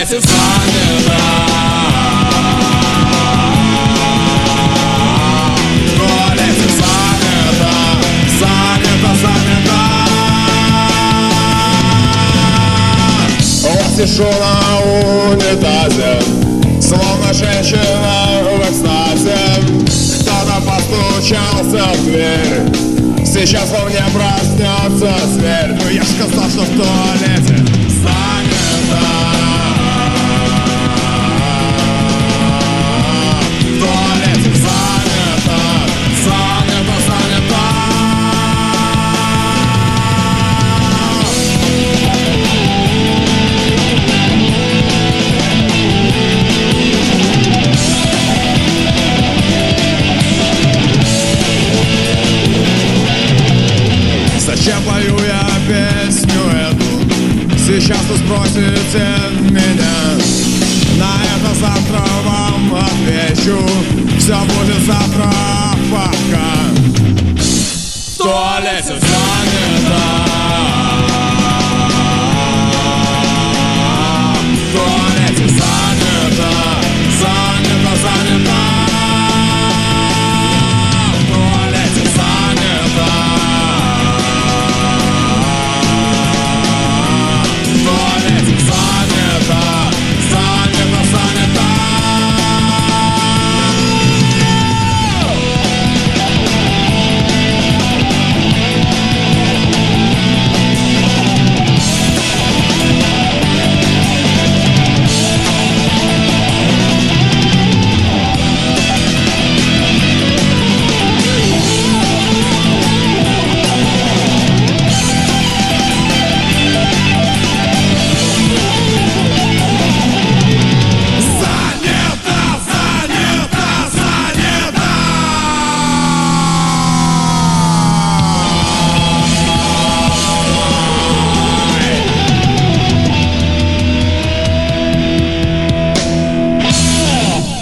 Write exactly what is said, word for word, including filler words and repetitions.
туалете занято. В туалете занято, занято, занято. Вот сижу на унитазе, словно женщина в экстазе. Кто-то постучался в дверь, сейчас во мне проснется зверь. Ну я ж сказал, что в туалете занято. В туалете занято, занято, занято. Зачем пою я песню эту? Сейчас вы спросите меня. На это завтра вам отвечу. Все будет завтра.